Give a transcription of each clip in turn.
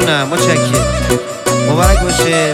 جونم متشکرم. مبارک باشه.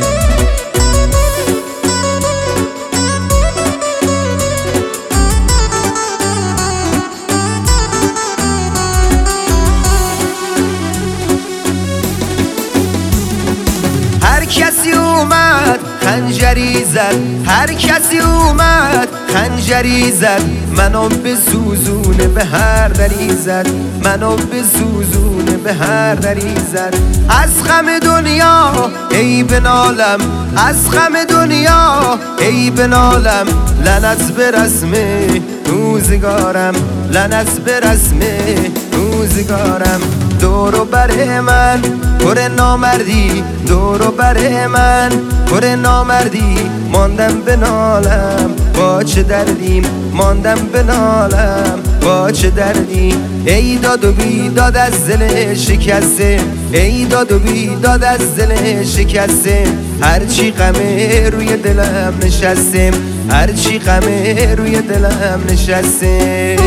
هر کسی اومد خنجری زد، هر کسی اومد خنجری زد، منو به سوزونه به هر دری زد، منو به سوزونه به هر دری زد. از غم دنیا ای بنالم، از غم دنیا ای بنالم، لعنت به رسم روزگارم، لعنت به رسم روزگارم. دورو بر من پر نامردی، دورو بر من پر نامردی، ماندم به نالم با چه دردیم، ماندم به نالم با چه دردی. ای داد و بیداد از دل شکسته، ای داد و بیداد از دل شکسته، هرچی غمه روی دلم نشسته، هرچی غمه روی دلم نشسته.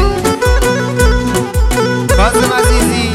کاظم عزیزی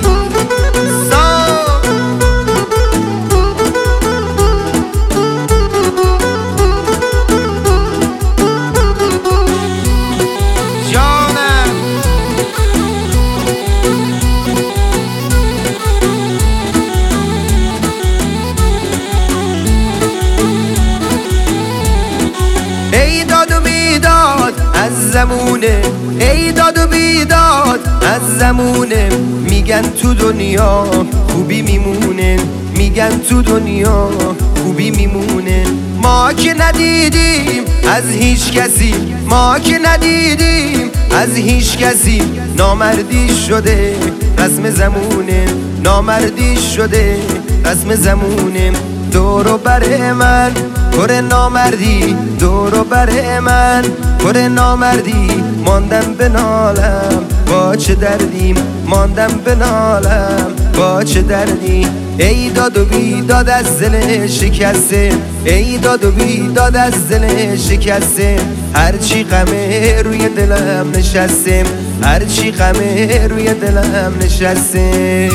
ای داد و بیداد از زمونه، ای داد و بیداد از زمونه، میگن تو دنیا خوبی میمونه، میگن تو دنیا خوبی میمونه. ما که ندیدیم از هیچ کسی، ما که ندیدیم از هیچ کسی، نامردی شده رسم زمونه، نامردی شده رسم زمونه. دورو بر من پر نامردی، دورو بر من پر نامردی، ماندم به نالم با چه دردیم، ماندم به نالم با چه دردی. ای داد و بیداد از دل شکسته، ای داد و بیداد از دل شکسته، هرچی غمه روی دلم نشسته، هرچی غمه روی دلم نشسته.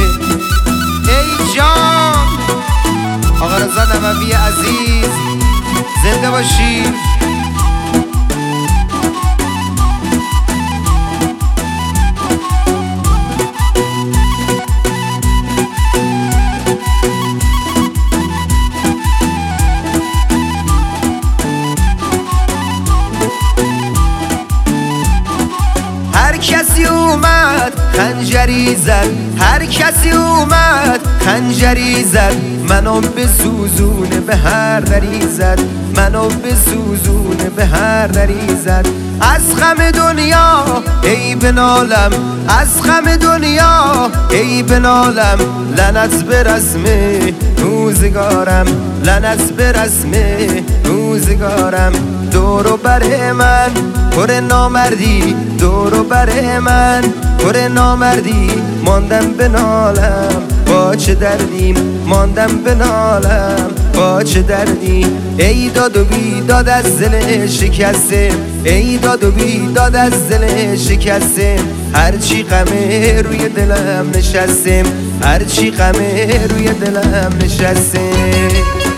ای جان آقا رضا نووی عزیز، زنده باشی. هر کسی اومد خنجری زد، هر کسی اومد خنجری زد، منو به سوزونه به هر دری زد، منو به سوزونه به هر دری زد. از غم دنیا ای بنالم، از غم دنیا ای بنالم، لعنت به رسم روزگارم، لعنت به رسم روزگارم. دورو بر من پر نامردی، دورو بر من پر نامردی، ماندم به نالم با چه دردیم، ماندم به نالم با چه دردی. ای داد و بیداد از دل شکسته، ای داد و بیداد از دل شکسته، هرچی غمه روی دلم نشسته، هرچی غمه روی دلم نشسته.